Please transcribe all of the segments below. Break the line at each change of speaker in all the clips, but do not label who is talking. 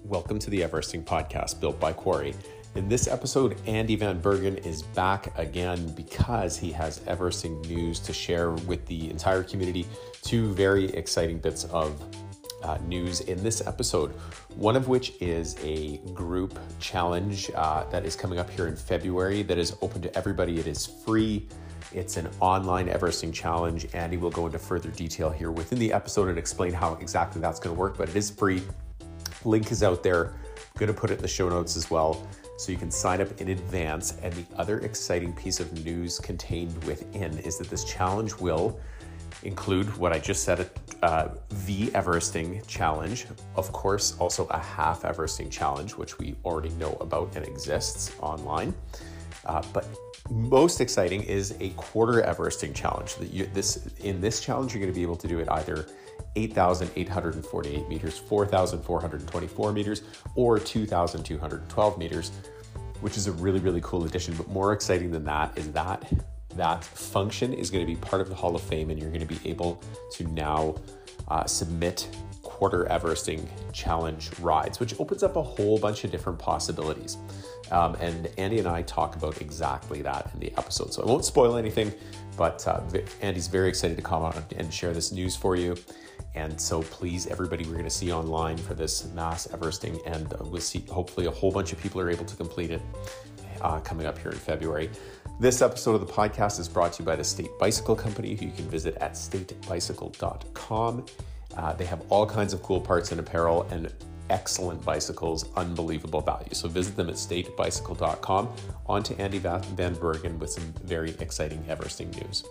Welcome to the Everesting Podcast, built by Quarry. In this episode, Andy Van Bergen is back again because he has Everesting news to share with the entire community. Two very exciting bits of news in this episode, one of which is a group challenge that is coming up here in February that is open to everybody. It is free. It's an online Everesting challenge. Andy will go into further detail here within the episode and explain how exactly that's going to work, but it is free. Link is out there. I'm going to put it in the show notes as well, so you can sign up in advance. And the other exciting piece of news contained within is that this challenge will include what I just said, the Everesting challenge. Of course, also a half Everesting challenge, which we already know about and exists online. But most exciting is a quarter Everesting challenge. In this challenge, you're going to be able to do it either 8,848 meters, 4,424 meters, or 2,212 meters, which is a really, really cool addition. But more exciting than that is that function is going to be part of the Hall of Fame, and you're going to be able to now submit quarter Everesting challenge rides, which opens up a whole bunch of different possibilities. And Andy and I talk about exactly that in the episode. So I won't spoil anything, but Andy's very excited to come on and share this news for you. And so please, everybody, we're going to see online for this mass Everesting, and we'll see hopefully a whole bunch of people are able to complete it coming up here in February. This episode of the podcast is brought to you by the State Bicycle Company, who you can visit at statebicycle.com. They have all kinds of cool parts and apparel and excellent bicycles, unbelievable value. So visit them at statebicycle.com. On to Andy Van Bergen with some very exciting Everesting news.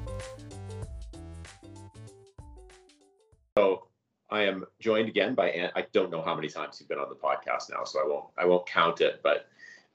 So I am joined again by I don't know how many times you've been on the podcast now, so I won't count it, but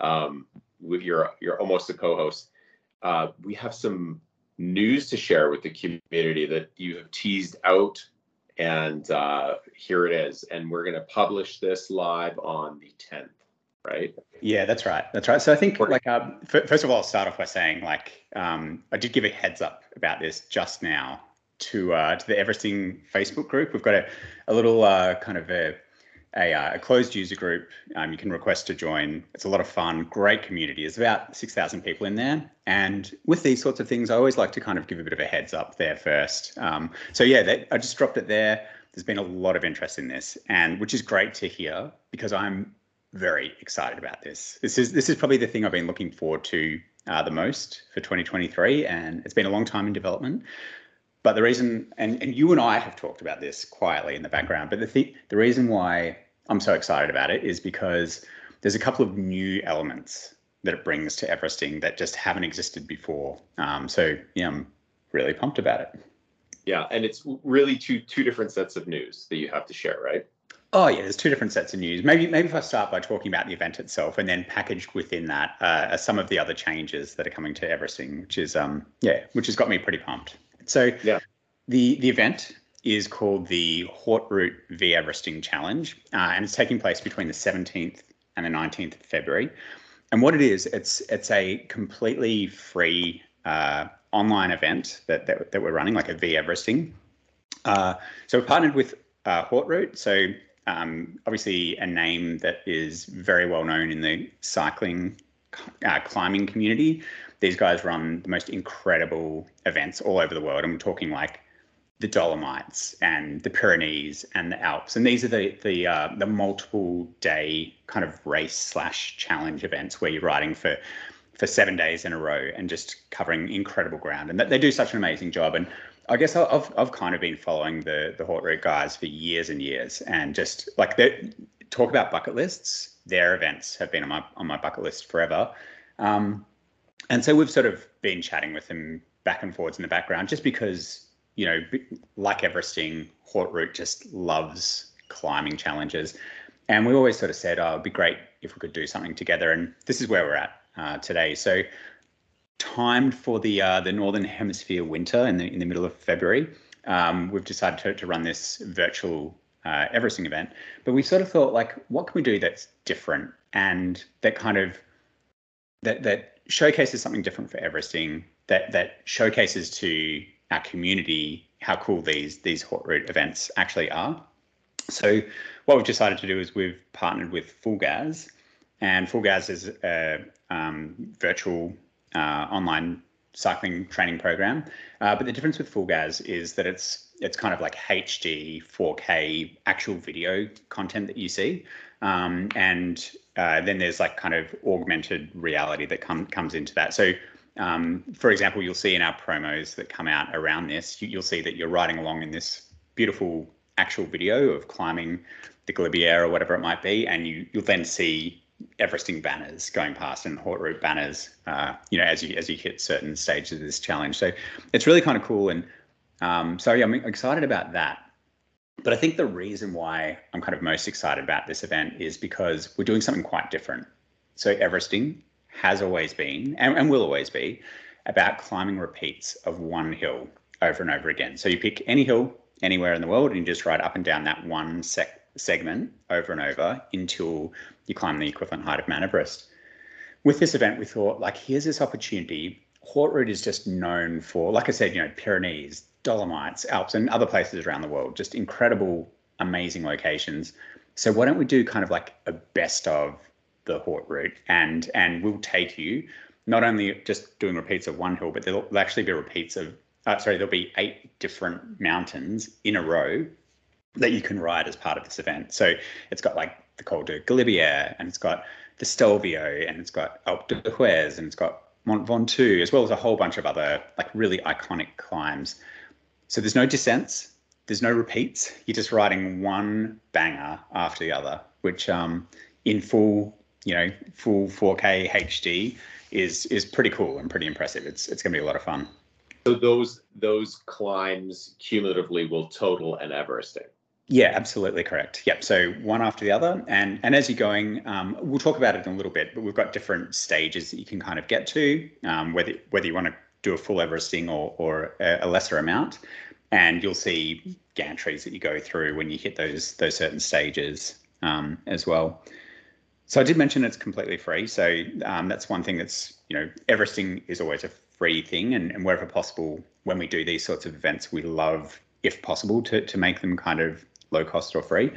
you're almost a co-host. We have some news to share with the community that you have teased out. And here it is. And we're going to publish this live on the 10th, right?
Yeah, that's right. So I think, first of all, I'll start off by saying, I did give a heads up about this just now to the Everesting Facebook group. We've got a little kind of a closed user group. You can request to join. It's a lot of fun, great community. There's about 6,000 people in there. And with these sorts of things, I always like to kind of give a bit of a heads up there first. So yeah, I just dropped it there. There's been a lot of interest in this, and which is great to hear, because I'm very excited about this. This is probably the thing I've been looking forward to the most for 2023, and it's been a long time in development. But the reason, and you and I have talked about this quietly in the background, but the reason why I'm so excited about it is because there's a couple of new elements that it brings to Everesting that just haven't existed before. So yeah, I'm really pumped about it.
Yeah, and it's really two different sets of news that you have to share, right?
Oh yeah, there's two different sets of news. Maybe if I start by talking about the event itself, and then packaged within that are some of the other changes that are coming to Everesting, which has got me pretty pumped. So yeah, the event is called the Haute Route v Everesting Challenge, and it's taking place between the 17th and the 19th of February. And what it is, it's a completely free online event that we're running, like a v Everesting. So we're partnered with Haute Route. So obviously a name that is very well known in the cycling climbing community. These guys run the most incredible events all over the world. I'm talking like the Dolomites and the Pyrenees and the Alps. And these are the multiple day kind of race / challenge events where you're riding for 7 days in a row and just covering incredible ground. And they do such an amazing job. And I guess I've kind of been following the Haute Route guys for years and years, and just like they talk about bucket lists, their events have been on my bucket list forever. And so we've sort of been chatting with them back and forwards in the background, just because, you know, like Everesting, Haute Route just loves climbing challenges. And we always sort of said, it'd be great if we could do something together. And this is where we're at today. So timed for the Northern Hemisphere winter in the middle of February, we've decided to run this virtual Everesting event. But we sort of thought, like, what can we do that's different and that kind of that showcases something different for Everesting, that showcases to our community how cool these Haute Route events actually are. So what we've decided to do is we've partnered with Full Gas, and Full Gas is a virtual online cycling training program. But the difference with Full Gas is that it's kind of like HD, 4K actual video content that you see, and then there's like kind of augmented reality that comes into that. So for example, you'll see in our promos that come out around this, you'll see that you're riding along in this beautiful actual video of climbing the Galibier or whatever it might be, and you'll then see Everesting banners going past and Haute Route banners, as you hit certain stages of this challenge. So it's really kind of cool, and so yeah, I'm excited about that. But I think the reason why I'm kind of most excited about this event is because we're doing something quite different. So Everesting has always been, and will always be, about climbing repeats of one hill over and over again. So you pick any hill anywhere in the world and you just ride up and down that one segment over and over until you climb the equivalent height of Mount Everest. With this event, we thought, like, here's this opportunity. Haute Route is just known for, like I said, Pyrenees, Dolomites, Alps, and other places around the world, just incredible, amazing locations. So why don't we do kind of like a best of the Haute Route, and we'll take you not only just doing repeats of one hill, but there'll actually be repeats of, there'll be 8 different mountains in a row that you can ride as part of this event. So it's got like the Col de Galibier, and it's got the Stelvio, and it's got Alpe d'Huez, and it's got Mont Ventoux, as well as a whole bunch of other like really iconic climbs. So there's no descents, there's no repeats. You're just riding one banger after the other, which in full 4K HD is pretty cool and pretty impressive. It's going to be a lot of fun.
So those climbs cumulatively will total an Everesting.
Yeah, absolutely correct. Yep. So one after the other, and as you're going, we'll talk about it in a little bit, but we've got different stages that you can kind of get to, whether you want to do a full Everesting or a lesser amount, and you'll see gantries that you go through when you hit those certain stages as well. So I did mention it's completely free. So that's one thing that's, Everesting is always a free thing, and wherever possible, when we do these sorts of events, we love, if possible, to make them kind of low cost or free.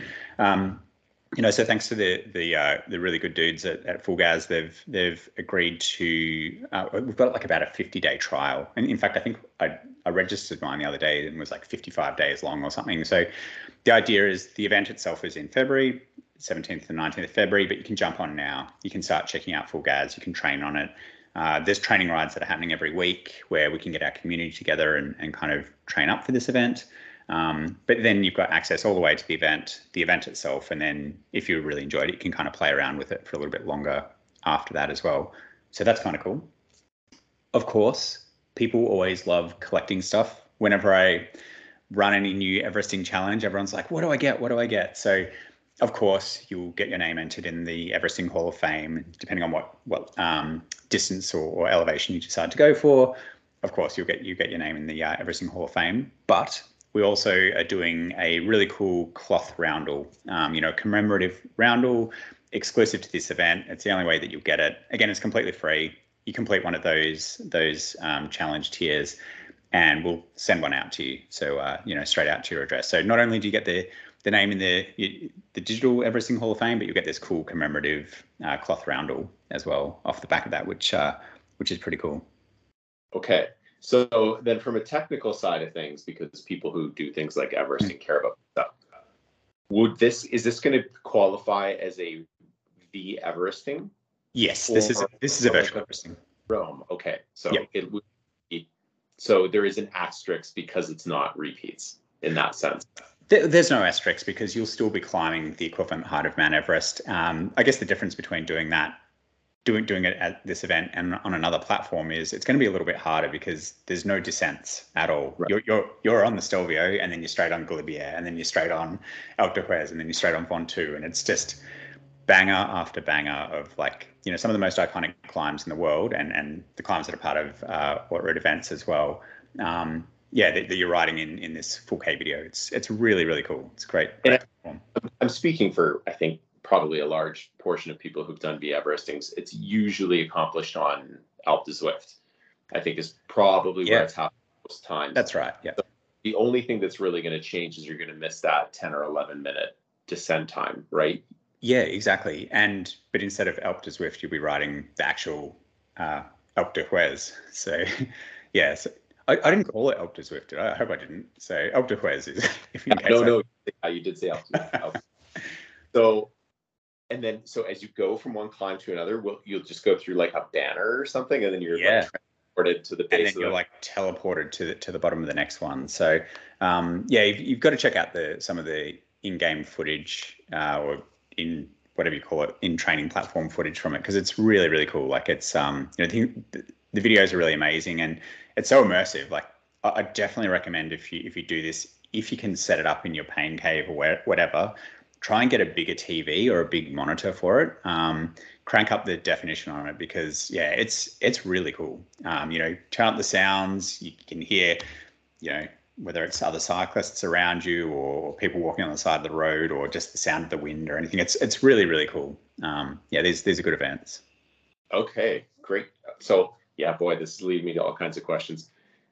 So thanks to the really good dudes at Full Gas, they've agreed to. We've got like about a 50-day trial, and in fact, I think I registered mine the other day and it was like 55 days long or something. So the idea is the event itself is in February, 17th and 19th of February, but you can jump on now. You can start checking out Full Gas. You can train on it. There's training rides that are happening every week where we can get our community together and kind of train up for this event. But then you've got access all the way to the event itself. And then if you really enjoyed it, you can kind of play around with it for a little bit longer after that as well. So that's kind of cool. Of course, people always love collecting stuff. Whenever I run any new Everesting challenge, everyone's like, what do I get? What do I get? So of course, you'll get your name entered in the Everesting Hall of Fame, depending on what distance or elevation you decide to go for. Of course, you get your name in the Everesting Hall of Fame. But we also are doing a really cool cloth roundel, commemorative roundel exclusive to this event. It's the only way that you'll get it. Again, it's completely free. You complete one of those challenge tiers, and we'll send one out to you. So straight out to your address. So not only do you get the name in the digital Everesting Hall of Fame, but you get this cool commemorative cloth roundel as well off the back of that, which is pretty cool.
Okay, so then from a technical side of things, because people who do things like Everesting care about stuff, is this going to qualify as a V Everesting?
Yes, this is a virtual Everesting.
Rome. Okay, so
yep.
It would be, so there is an asterisk because it's not repeats in that sense.
There's no asterisk because you'll still be climbing the equivalent height of Mount Everest. I guess the difference between doing it at this event and on another platform is it's going to be a little bit harder because there's no descents at all. Right. You're on the Stelvio, and then you're straight on Galibier, and then you're straight on Alpe d'Huez, and then you're straight on Ventoux, and it's just banger after banger of some of the most iconic climbs in the world, and the climbs that are part of Haute Route events as well. That you're riding in this 4K video. It's really, really cool. It's great.
I'm speaking for, I think, probably a large portion of people who've done V Everestings. It's usually accomplished on Alpe d'Huez. I think is probably where it's happened most times.
That's right. Yeah.
the only thing that's really going to change is you're going to miss that 10 or 11-minute descent time, right?
Yeah, exactly. But instead of Alpe d'Huez, you'll be riding the actual Alpe d'Huez. So, yeah. So I didn't call it Alpe d'Huez, did I? I hope I didn't. So Alpe d'Huez is. If in case
no, you did say Alpe d'Huez. So, and then as you go from one climb to another, you'll just go through like a banner or something, and then you're like transported to the base.
And then you're like teleported to the bottom of the next one. So, you've got to check out some of the in-game footage or in whatever you call it, in training platform footage from it, because it's really, really cool. Like it's the videos are really amazing and it's so immersive. Like I definitely recommend if you do this, if you can set it up in your pain cave or whatever, try and get a bigger TV or a big monitor for it. Crank up the definition on it because it's really cool. Turn up the sounds. You can hear, whether it's other cyclists around you or people walking on the side of the road or just the sound of the wind or anything. It's really, really cool. These are good events.
Okay, great. So boy, this is leading me to all kinds of questions.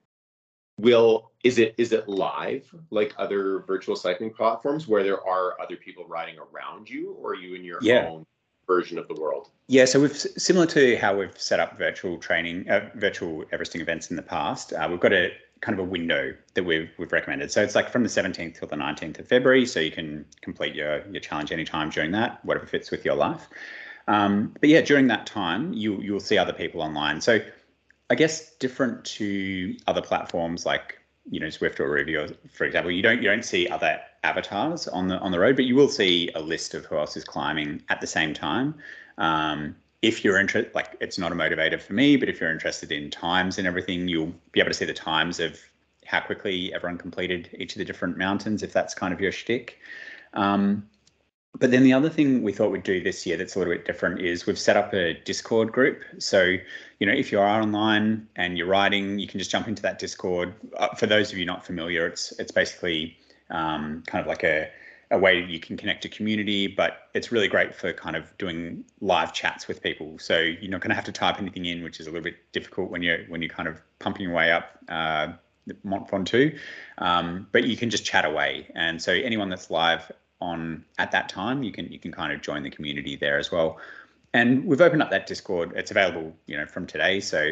Is it live like other virtual cycling platforms where there are other people riding around you, or are you in your own version of the world? Yeah, so
similar to how we've set up virtual Everesting events in the past, we've got a kind of a window that we've recommended. So it's like from the 17th till the 19th of February. So you can complete your challenge anytime during that, whatever fits with your life. But during that time, you'll see other people online. So I guess different to other platforms like Zwift or Ruvio, for example, you don't see other avatars on the road, but you will see a list of who else is climbing at the same time. If you're interested, like it's not a motivator for me, but if you're interested in times and everything, you'll be able to see the times of how quickly everyone completed each of the different mountains, if that's kind of your shtick. But then the other thing we thought we'd do this year that's a little bit different is we've set up a Discord group. So, if you are online and you're riding, you can just jump into that Discord. For those of you not familiar, it's basically kind of like a way you can connect to community, but it's really great for kind of doing live chats with people. So you're not going to have to type anything in, which is a little bit difficult when you're kind of pumping your way up the Mont Ventoux. But you can just chat away. And so anyone that's live on at that time, you can kind of join the community there as well. And we've opened up that Discord. It's available, from today. So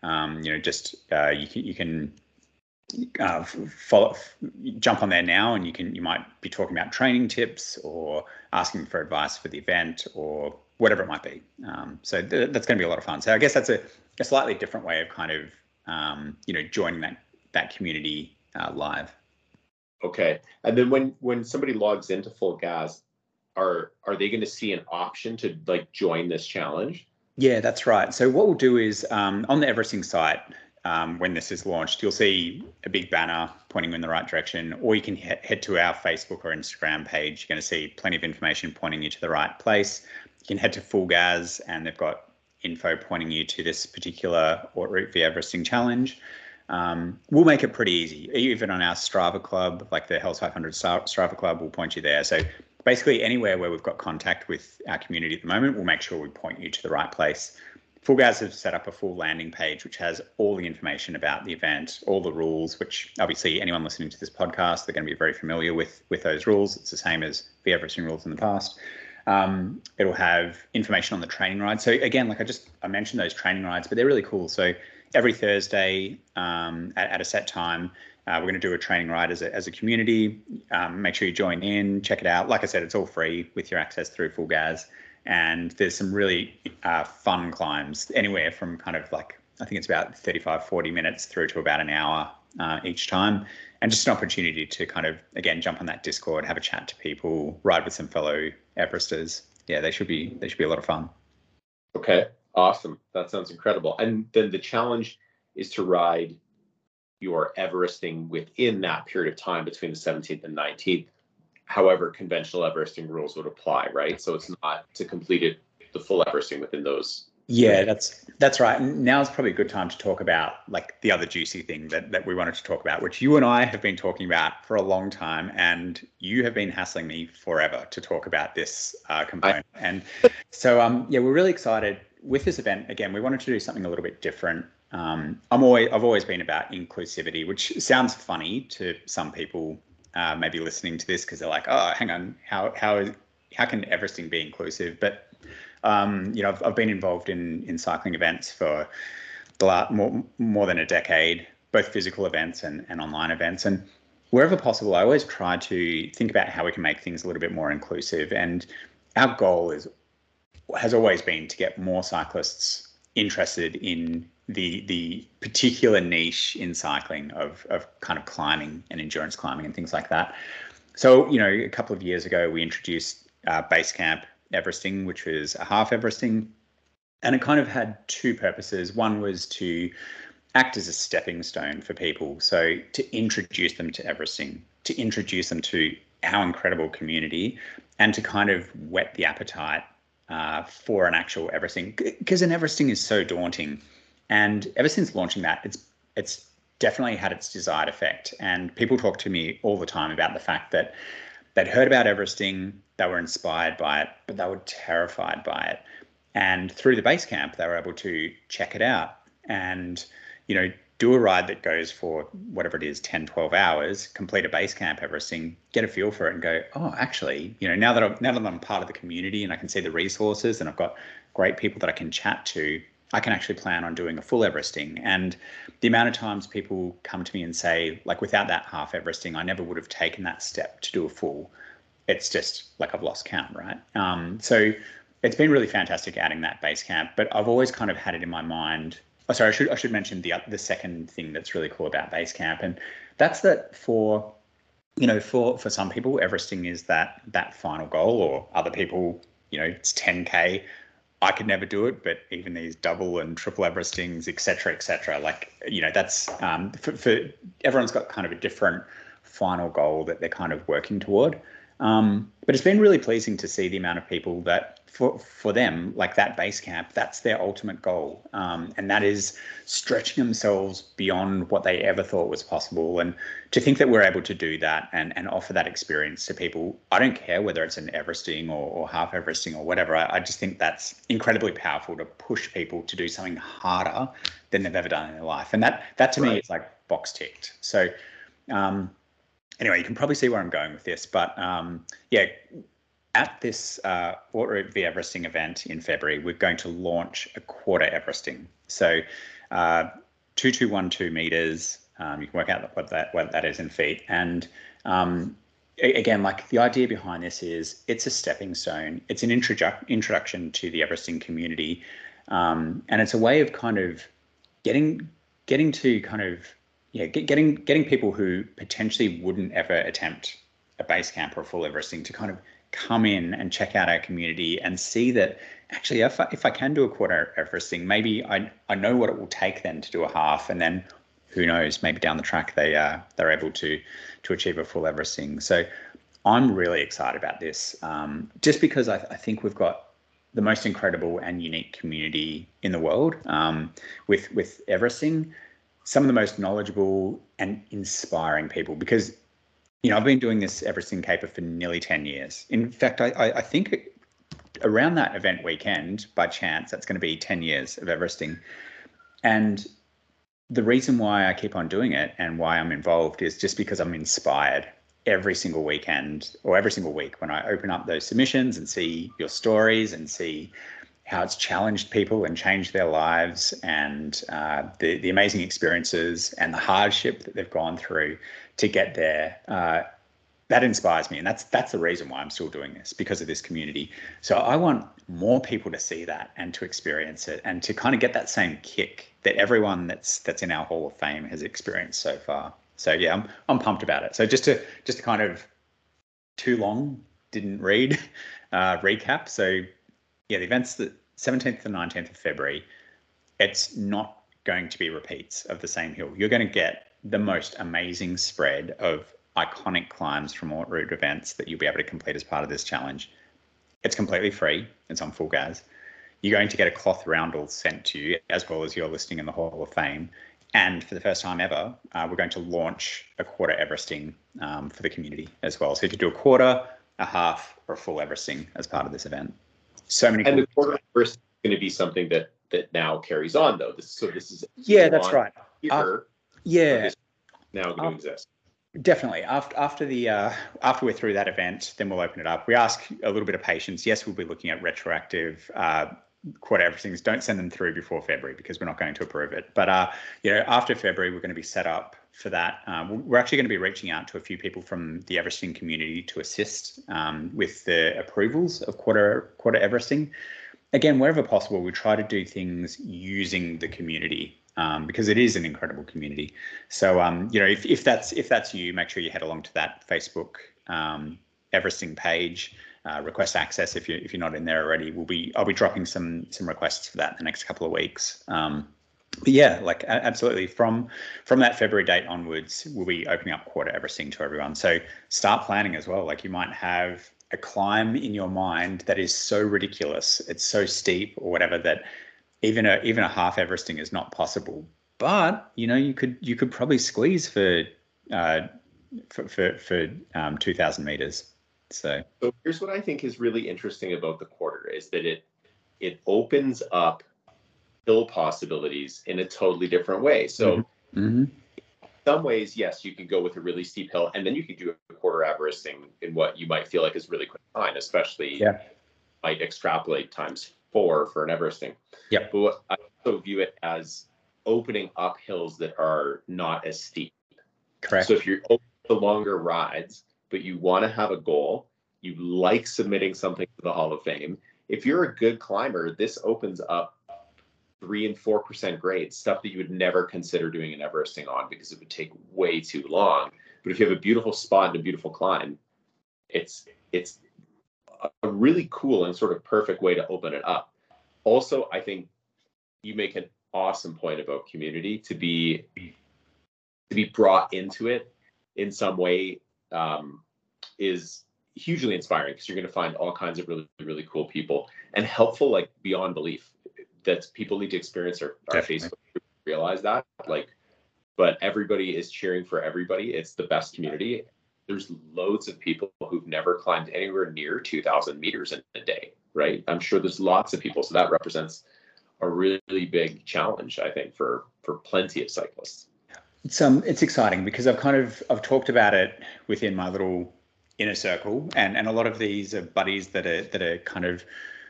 you can jump on there now, and you might be talking about training tips or asking for advice for the event or whatever it might be. So that's going to be a lot of fun. So I guess that's a slightly different way of kind of joining that community live.
Okay. And then when somebody logs into Full Gas, are they going to see an option to like join this challenge?
Yeah, that's right. So what we'll do is on the Everesting site, when this is launched, you'll see a big banner pointing you in the right direction, or you can head to our Facebook or Instagram page. You're going to see plenty of information pointing you to the right place. You can head to Full Gas, and they've got info pointing you to this particular Route via Everesting challenge. We'll make it pretty easy. Even on our Strava club, like the Hells 500 Strava club, will point you there. So basically anywhere where we've got contact with our community at the moment, we'll make sure we point you to the right place. Full Gas have set up a full landing page, which has all the information about the event, all the rules, which obviously anyone listening to this podcast, they're going to be very familiar with those rules. It's the same as the Everesting rules in the past. It'll have information on the training rides. So again, like I mentioned those training rides, but they're really cool. So every Thursday at a set time, we're going to do a training ride as a community. Make sure you join in, check it out. Like I said, it's all free with your access through Full Gas. And there's some really fun climbs, anywhere from kind of like, I think it's about 35, 40 minutes through to about an hour each time. And just an opportunity to kind of, again, jump on that Discord, have a chat to people, ride with some fellow Everesters. Yeah, they should be a lot of fun.
Okay, awesome. That sounds incredible. And then the challenge is to ride your Everesting within that period of time between the 17th and 19th. However, conventional Everesting rules would apply, right? So it's not to complete it the full Everesting within those.
Yeah, that's right. And now is probably a good time to talk about like the other juicy thing that we wanted to talk about, which you and I have been talking about for a long time, and you have been hassling me forever to talk about this component. And so we're really excited with this event. Again, we wanted to do something a little bit different. I've always been about inclusivity, which sounds funny to some people maybe listening to this because they're like, oh, hang on, how can Everesting be inclusive? But I've been involved in cycling events for more than a decade, both physical events and online events, and wherever possible, I always try to think about how we can make things a little bit more inclusive. And our goal has always been to get more cyclists interested in the particular niche in cycling of kind of climbing and endurance climbing and things like that. So, a couple of years ago, we introduced Basecamp Everesting, which was a half Everesting, and it kind of had two purposes. One was to act as a stepping stone for people, so to introduce them to Everesting, to introduce them to our incredible community, and to kind of whet the appetite for an actual Everesting, because an Everesting is so daunting. And ever since launching that, it's definitely had its desired effect. And people talk to me all the time about the fact that they'd heard about Everesting, they were inspired by it, but they were terrified by it. And through the Basecamp, they were able to check it out and, do a ride that goes for whatever it is, 10, 12 hours, complete a Basecamp Everesting, get a feel for it and go, oh, actually, now that I'm part of the community and I can see the resources and I've got great people that I can chat to, I can actually plan on doing a full Everesting. And the amount of times people come to me and say, like, without that half Everesting, I never would have taken that step to do a full. It's just like I've lost count, right? So it's been really fantastic adding that Basecamp, but I've always kind of had it in my mind. Oh, sorry, I should mention the second thing that's really cool about Basecamp, and that's that for some people, Everesting is that final goal, or other people, it's 10K. I could never do it, but even these double and triple Everestings, et cetera, like, that's for everyone's got kind of a different final goal that they're kind of working toward. But it's been really pleasing to see the amount of people that for them, like that Basecamp, that's their ultimate goal. And that is stretching themselves beyond what they ever thought was possible. And to think that we're able to do that and offer that experience to people, I don't care whether it's an Everesting or half Everesting or whatever. I just think that's incredibly powerful to push people to do something harder than they've ever done in their life. And that to me is like box ticked. So, anyway, you can probably see where I'm going with this, but at this Auto v Everesting event in February, we're going to launch a quarter Everesting. So 2212 meters, you can work out what that is in feet. And again, like, the idea behind this is it's a stepping stone. It's an introduction to the Everesting community. And it's a way of kind of getting to kind of, getting people who potentially wouldn't ever attempt a Basecamp or a full Everesting to kind of come in and check out our community and see that actually if I can do a quarter Everesting, maybe I know what it will take then to do a half, and then who knows, maybe down the track they're able to achieve a full Everesting. So I'm really excited about this, just because I think we've got the most incredible and unique community in the world with Everesting. Some of the most knowledgeable and inspiring people, because I've been doing this Everesting caper for nearly 10 years. In fact, I think around that event weekend, by chance, that's going to be 10 years of Everesting. And the reason why I keep on doing it and why I'm involved is just because I'm inspired every single weekend or every single week when I open up those submissions and see your stories and see how it's challenged people and changed their lives, and the amazing experiences and the hardship that they've gone through to get there. That inspires me, and that's the reason why I'm still doing this, because of this community. So I want more people to see that and to experience it, and to kind of get that same kick that everyone that's in our Hall of Fame has experienced so far. So yeah, I'm pumped about it. So just to kind of too long didn't read recap. So yeah, the event's the 17th and 19th of February. It's not going to be repeats of the same hill. You're going to get the most amazing spread of iconic climbs from all route events that you'll be able to complete as part of this challenge. It's completely free. It's on Full Gas. You're going to get a cloth roundel sent to you, as well as your listing in the Hall of Fame. And for the first time ever, we're going to launch a quarter Everesting for the community as well. So you could do a quarter, a half, or a full Everesting as part of this event. So many.
And the quarter Everesting is going to be something that that now carries on, though. This is
that's right.
Here,
yeah,
this is now going to exist.
Definitely. After we're through that event, then we'll open it up. We ask a little bit of patience. Yes, we'll be looking at retroactive quarter everythings. Don't send them through before February because we're not going to approve it. But after February, we're going to be set up for that. We're actually going to be reaching out to a few people from the Everesting community to assist with the approvals of quarter Everesting. Again, wherever possible, we try to do things using the community. Because it is an incredible community. So, if that's you, make sure you head along to that Facebook Everesting page, request access. If you're not in there already, I'll be dropping some requests for that in the next couple of weeks. But yeah, like absolutely. From that February date onwards, we'll be opening up quarter Everesting to everyone. So start planning as well. Like you might have a climb in your mind that is so ridiculous, it's so steep or whatever that even a half Everesting is not possible, but you could probably squeeze for 2,000 meters. So
here's what I think is really interesting about the quarter is that it opens up hill possibilities in a totally different way. So in some ways, yes, you can go with a really steep hill, and then you could do a quarter Everesting in what you might feel like is really quick time, especially might extrapolate times 4 for an Everesting.
Yeah.
But I also view it as opening up hills that are not as steep.
Correct.
So if you're open to longer rides, but you want to have a goal, you like submitting something to the Hall of Fame. If you're a good climber, this opens up 3 and 4% grades, stuff that you would never consider doing an Everesting on because it would take way too long. But if you have a beautiful spot and a beautiful climb, it's a really cool and sort of perfect way to open it up. Also, I think you make an awesome point about community to be brought into it in some way is hugely inspiring because you're going to find all kinds of really, really cool people and helpful, like beyond belief, that people need to experience our Facebook group, realize that but everybody is cheering for everybody. It's the best community. There's loads of people who've never climbed anywhere near 2,000 meters in a day, right? I'm sure there's lots of people. So that represents a really big challenge, I think, for plenty of cyclists.
It's exciting because I've talked about it within my little inner circle, and a lot of these are buddies that are kind of,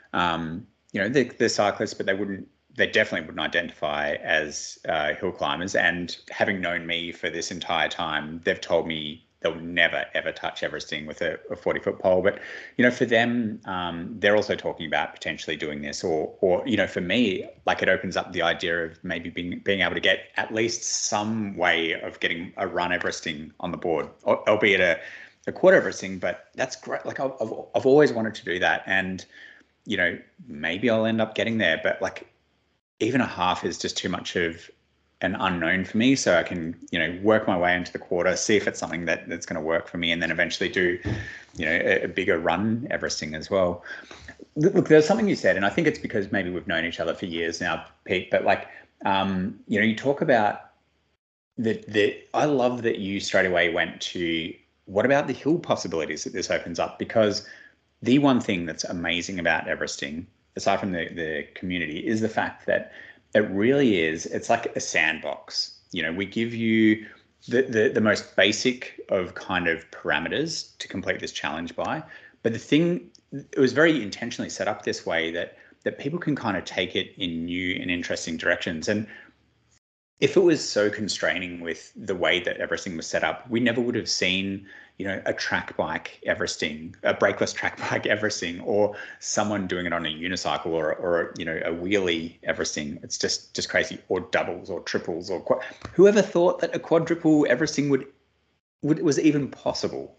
they're cyclists, but they definitely wouldn't identify as hill climbers. And having known me for this entire time, they've told me they'll never, ever touch Everesting with a 40-foot pole. But, for them, they're also talking about potentially doing this or for me, like it opens up the idea of maybe being able to get at least some way of getting a run Everesting on the board, albeit a quarter Everesting, but that's great. Like I've always wanted to do that. And, maybe I'll end up getting there, but like even a half is just too much of an unknown for me, so I can work my way into the quarter, see if it's something that's going to work for me, and then eventually do a bigger run Everesting as well. Look, there's something you said, and I think it's because maybe we've known each other for years now, Pete, but like you talk about the I love that you straight away went to what about the hill possibilities that this opens up, because the one thing that's amazing about Everesting, aside from the community, is the fact that it really is, it's like a sandbox. We give you the most basic of kind of parameters to complete this challenge by. But it was very intentionally set up this way that people can kind of take it in new and interesting directions. And if it was so constraining with the way that Everesting was set up, we never would have seen a track bike Everesting, a brakeless track bike Everesting, or someone doing it on a unicycle or a wheelie Everesting. It's just crazy. Or doubles or triples or whoever thought that a quadruple Everesting was even possible,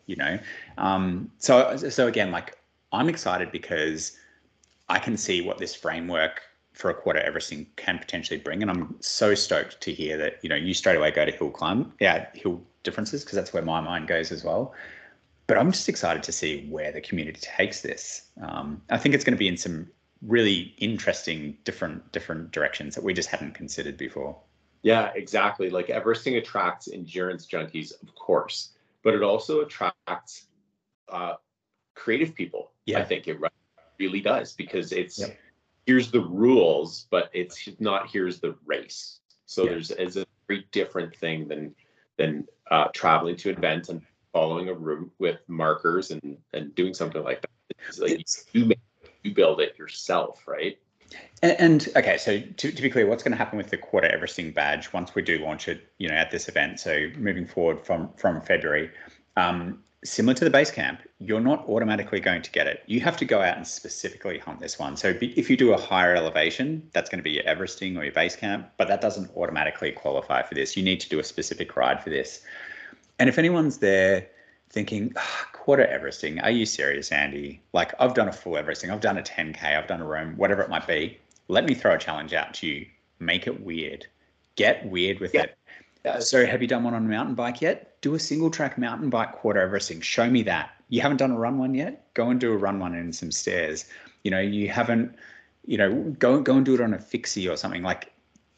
So again, like I'm excited because I can see what this framework for a quarter Everesting can potentially bring, and I'm so stoked to hear that you straight away go to hill differences, because that's where my mind goes as well. But I'm just excited to see where the community takes this. I think it's going to be in some really interesting different directions that we just hadn't considered before.
Yeah, exactly. Like Everesting attracts endurance junkies, of course, but it also attracts creative people. Yeah. I think it really does, because it's here's the rules, but it's not here's the race. So it's a very different thing than traveling to an event and following a route with markers and doing something like that. It's like you build it yourself, right?
And okay, so to be clear, what's going to happen with the Quarter Everesting badge once we do launch it, at this event? So moving forward from February, similar to the base camp, you're not automatically going to get it. You have to go out and specifically hunt this one. So if you do a higher elevation, that's going to be your Everesting or your base camp, but that doesn't automatically qualify for this. You need to do a specific ride for this. And if anyone's there thinking, Quarter Everesting, are you serious, Andy? Like, I've done a full Everesting, I've done a 10K, I've done a roam, whatever it might be. Let me throw a challenge out to you. Make it weird. Get weird with it. So have you done one on a mountain bike yet? Do a single track mountain bike Quarter Everesting. Show me that. You haven't done a run one yet? Go and do a run one in some stairs. You haven't, go and do it on a fixie or something. Like,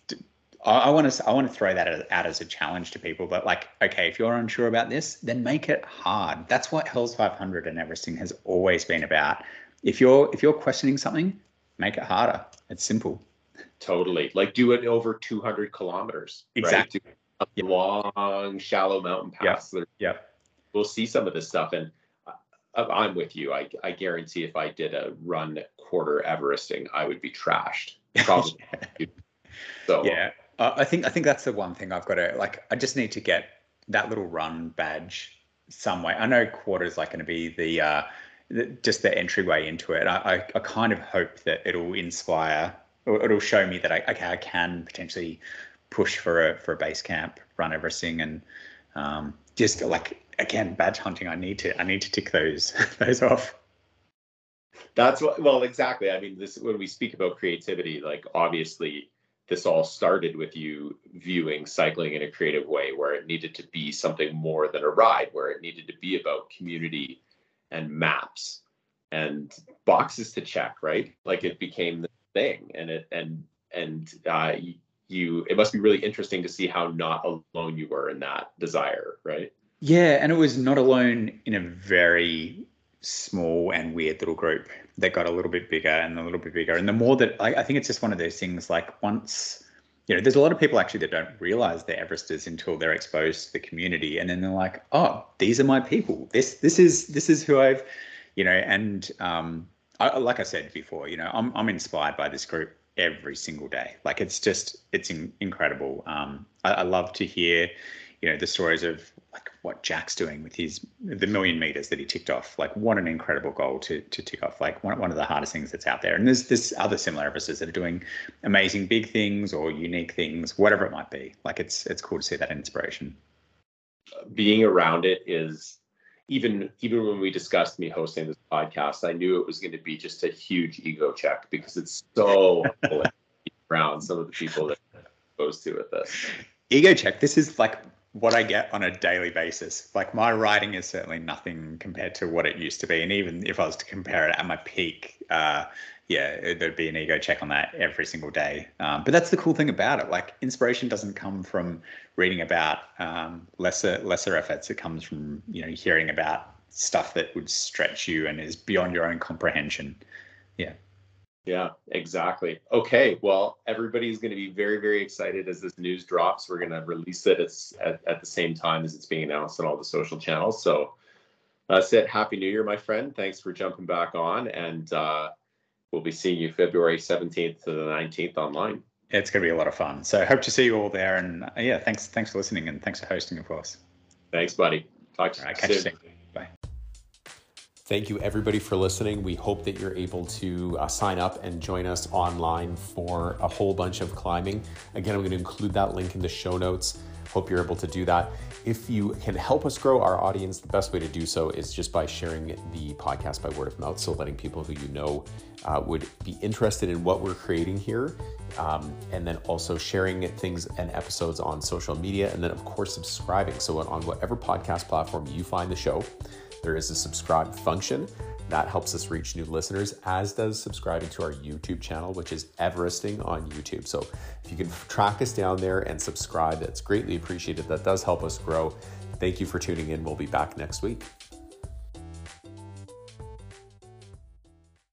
I want to throw that out as a challenge to people. But like, okay, if you're unsure about this, then make it hard. That's what Hells 500 and Everesting has always been about. If you're questioning something, make it harder. It's simple.
Totally. Like, do it over 200 kilometers.
Exactly.
Right? A long, shallow mountain pass.
Yeah.
We'll see some of this stuff. And I'm with you. I guarantee if I did a run Quarter Everesting, I would be trashed. Probably. So
yeah. I think that's the one thing I've got to, like, I just need to get that little run badge some way. I know Quarter is like going to be just the entryway into it. I kind of hope that it'll inspire, or it'll show me that I can potentially push for a base camp run Everesting, and just like, again, badge hunting. I need to tick those off.
That's what. Well, exactly. I mean, this, when we speak about creativity, like, obviously this all started with you viewing cycling in a creative way, where it needed to be something more than a ride, where it needed to be about community and maps and boxes to check, right? Like, it became the thing, and it must be really interesting to see how not alone you were in that desire, right?
Yeah, and it was not alone in a very small and weird little group that got a little bit bigger and a little bit bigger. And the more that I think it's just one of those things, like, once, there's a lot of people actually that don't realize they're Everesters until they're exposed to the community. And then they're like, oh, these are my people. This is who I've, and like I said before, I'm inspired by this group every single day. Like, it's incredible. I love to hear, the stories of like what Jack's doing with the 1,000,000 meters that he ticked off. Like, what an incredible goal to tick off. Like, one of the hardest things that's out there. And there's other similar Everesters that are doing amazing big things or unique things, whatever it might be. Like, it's cool to see that inspiration.
Being around it is, even when we discussed me hosting this podcast, I knew it was going to be just a huge ego check, because it's so helpful around some of the people that are exposed to with this.
Ego check. This is like what I get on a daily basis. Like, my riding is certainly nothing compared to what it used to be. And even if I was to compare it at my peak, there'd be an ego check on that every single day. But that's the cool thing about it. Like, inspiration doesn't come from reading about lesser efforts. It comes from, hearing about stuff that would stretch you and is beyond your own comprehension. Yeah.
Yeah, exactly. Okay, well, everybody's going to be very, very excited as this news drops. We're going to release it at the same time as it's being announced on all the social channels. So that's it. Happy New Year, my friend. Thanks for jumping back on. And we'll be seeing you February 17th to the 19th online.
It's going to be a lot of fun. So hope to see you all there. And thanks for listening, and thanks for hosting, of course.
Thanks, buddy. Talk to you soon.
Bye.
Thank you, everybody, for listening. We hope that you're able to sign up and join us online for a whole bunch of climbing. Again, I'm going to include that link in the show notes. Hope you're able to do that. If you can help us grow our audience, the best way to do so is just by sharing the podcast by word of mouth. So letting people who would be interested in what we're creating here. And then also sharing things and episodes on social media. And then, of course, subscribing. So on whatever podcast platform you find the show, there is a subscribe function that helps us reach new listeners, as does subscribing to our YouTube channel, which is Everesting on YouTube. So if you can track us down there and subscribe, that's greatly appreciated. That does help us grow. Thank you for tuning in. We'll be back next week.